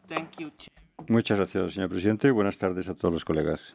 Muchas gracias, señor presidente. Buenas tardes a todos los colegas.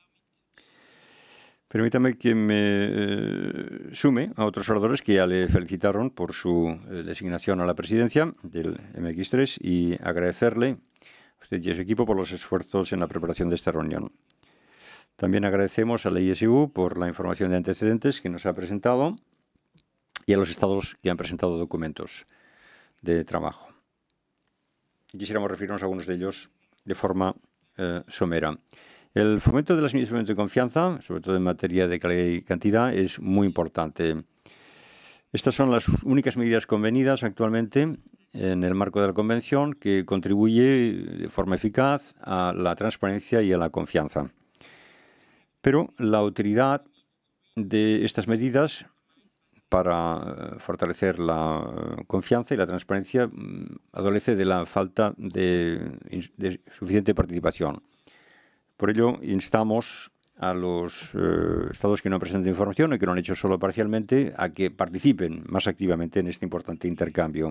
Permítame que me sume a otros oradores que ya le felicitaron por su designación a la presidencia del MX3 y agradecerle a usted y a su equipo por los esfuerzos en la preparación de esta reunión. También agradecemos a la ISU por la información de antecedentes que nos ha presentado y a los estados que han presentado documentos de trabajo. Quisiéramos referirnos a algunos de ellos de forma somera. El fomento de las medidas de confianza, sobre todo en materia de calidad y cantidad, es muy importante. Estas son las únicas medidas convenidas actualmente en el marco de la Convención que contribuye de forma eficaz a la transparencia y a la confianza. Pero la utilidad de estas medidas para fortalecer la confianza y la transparencia adolece de la falta de suficiente participación. Por ello, instamos a los estados que no presentan información y que lo han hecho solo parcialmente a que participen más activamente en este importante intercambio.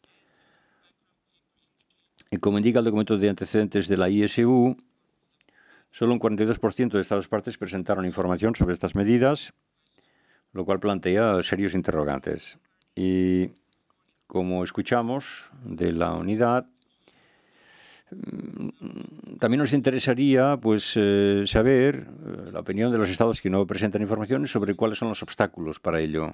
Y como indica el documento de antecedentes de la ISU, solo un 42% de estados partes presentaron información sobre estas medidas, lo cual plantea serios interrogantes. Y como escuchamos de la unidad, también nos interesaría saber la opinión de los estados que no presentan información sobre cuáles son los obstáculos para ello.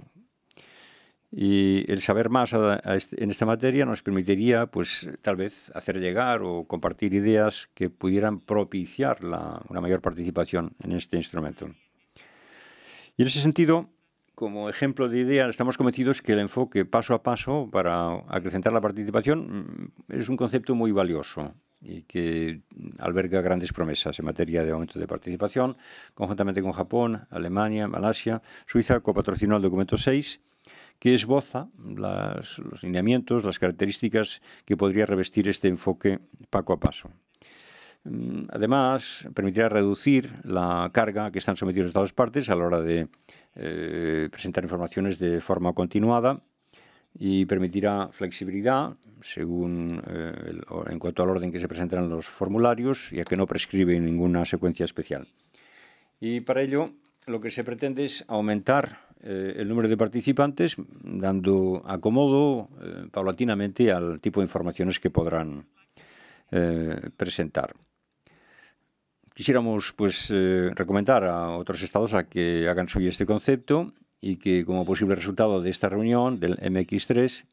Y el saber más en esta materia nos permitiría, tal vez, hacer llegar o compartir ideas que pudieran propiciar una mayor participación en este instrumento. Y en ese sentido, como ejemplo de idea, estamos convencidos que el enfoque paso a paso para acrecentar la participación es un concepto muy valioso y que alberga grandes promesas en materia de aumento de participación, conjuntamente con Japón, Alemania, Malasia. Suiza copatrocinó el documento 6, que esboza los lineamientos, las características que podría revestir este enfoque paso a paso. Además, permitirá reducir la carga que están sometidos los estados partes a la hora de presentar informaciones de forma continuada y permitirá flexibilidad según en cuanto al orden que se presentan los formularios, ya que no prescribe ninguna secuencia especial. Y para ello, lo que se pretende es aumentar el número de participantes, dando acomodo paulatinamente al tipo de informaciones que podrán presentar. Quisiéramos recomendar a otros estados a que hagan suyo este concepto y que, como posible resultado de esta reunión del MX3,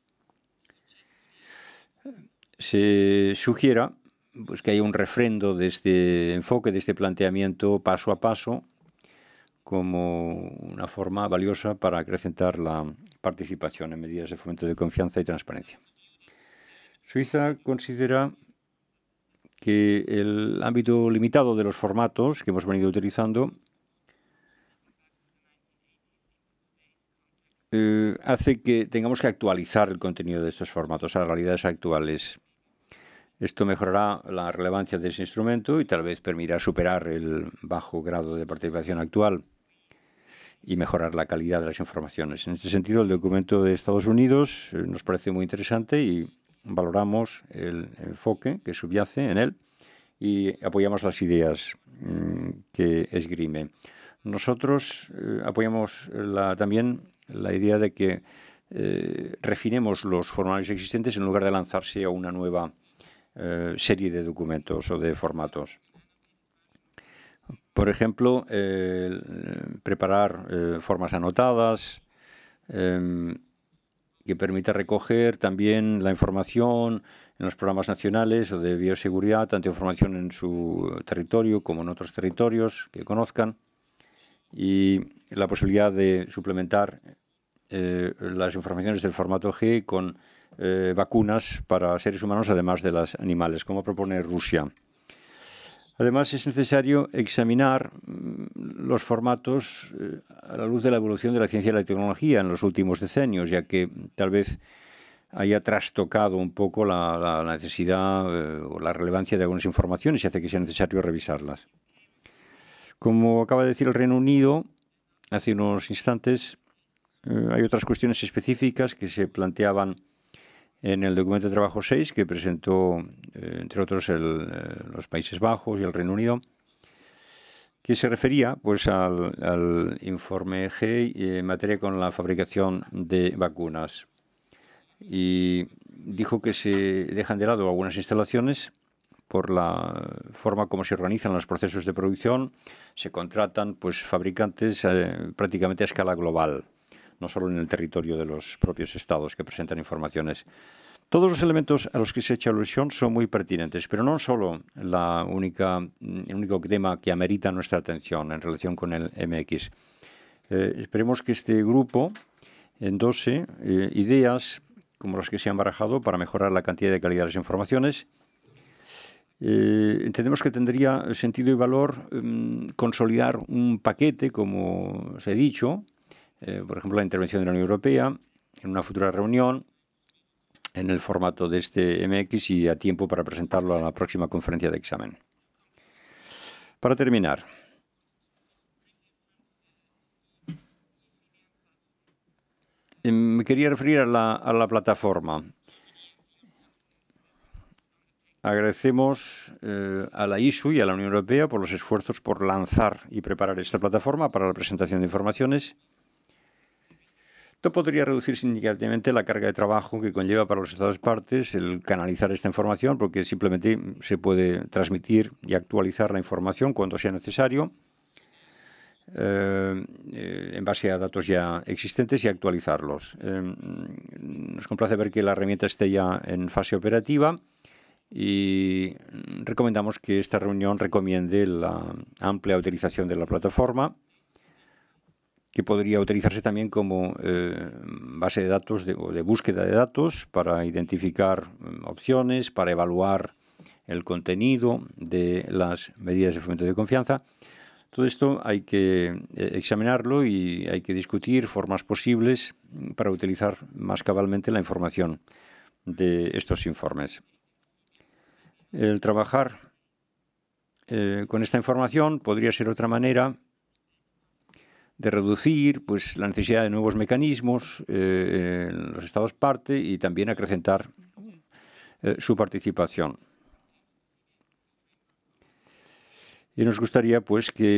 se sugiera que haya un refrendo de este enfoque, de este planteamiento paso a paso, como una forma valiosa para acrecentar la participación en medidas de fomento de confianza y transparencia. Suiza considera que el ámbito limitado de los formatos que hemos venido utilizando hace que tengamos que actualizar el contenido de estos formatos a las realidades actuales. Esto mejorará la relevancia de ese instrumento y tal vez permitirá superar el bajo grado de participación actual y mejorar la calidad de las informaciones. En este sentido, el documento de Estados Unidos nos parece muy interesante y valoramos el enfoque que subyace en él y apoyamos las ideas que esgrime. Nosotros apoyamos también la idea de que refinemos los formularios existentes en lugar de lanzarse a una nueva serie de documentos o de formatos. Por ejemplo, preparar formas anotadas que permita recoger también la información en los programas nacionales o de bioseguridad, tanto información en su territorio como en otros territorios que conozcan, y la posibilidad de suplementar las informaciones del formato G con vacunas para seres humanos, además de las animales, como propone Rusia. Además, es necesario examinar los formatos a la luz de la evolución de la ciencia y la tecnología en los últimos decenios, ya que tal vez haya trastocado un poco la necesidad o la relevancia de algunas informaciones y hace que sea necesario revisarlas. Como acaba de decir el Reino Unido hace unos instantes, hay otras cuestiones específicas que se planteaban en el documento de trabajo 6 que presentó, entre otros, los Países Bajos y el Reino Unido, que se refería pues al informe GEI en materia con la fabricación de vacunas. Y dijo que se dejan de lado algunas instalaciones por la forma como se organizan los procesos de producción. Se contratan pues fabricantes prácticamente a escala global, no solo en el territorio de los propios estados que presentan informaciones. Todos los elementos a los que se ha hecho alusión son muy pertinentes, pero no solo el único tema que amerita nuestra atención en relación con el MX. Esperemos que este grupo endose ideas como las que se han barajado para mejorar la cantidad y calidad de las informaciones. Entendemos que tendría sentido y valor consolidar un paquete, como os he dicho, por ejemplo, la intervención de la Unión Europea en una futura reunión, en el formato de este MX y a tiempo para presentarlo a la próxima conferencia de examen. Para terminar, me quería referir a la plataforma. Agradecemos a la ISU y a la Unión Europea por los esfuerzos por lanzar y preparar esta plataforma para la presentación de informaciones. Esto podría reducir significativamente la carga de trabajo que conlleva para los Estados partes el canalizar esta información, porque simplemente se puede transmitir y actualizar la información cuando sea necesario, en base a datos ya existentes y actualizarlos. Nos complace ver que la herramienta esté ya en fase operativa y recomendamos que esta reunión recomiende la amplia utilización de la plataforma, que podría utilizarse también como base de datos o de búsqueda de datos para identificar opciones, para evaluar el contenido de las medidas de fomento de confianza. Todo esto hay que examinarlo y hay que discutir formas posibles para utilizar más cabalmente la información de estos informes. El trabajar con esta información podría ser otra manera de reducir pues, la necesidad de nuevos mecanismos en los Estados parte y también acrecentar su participación. Y nos gustaría pues, que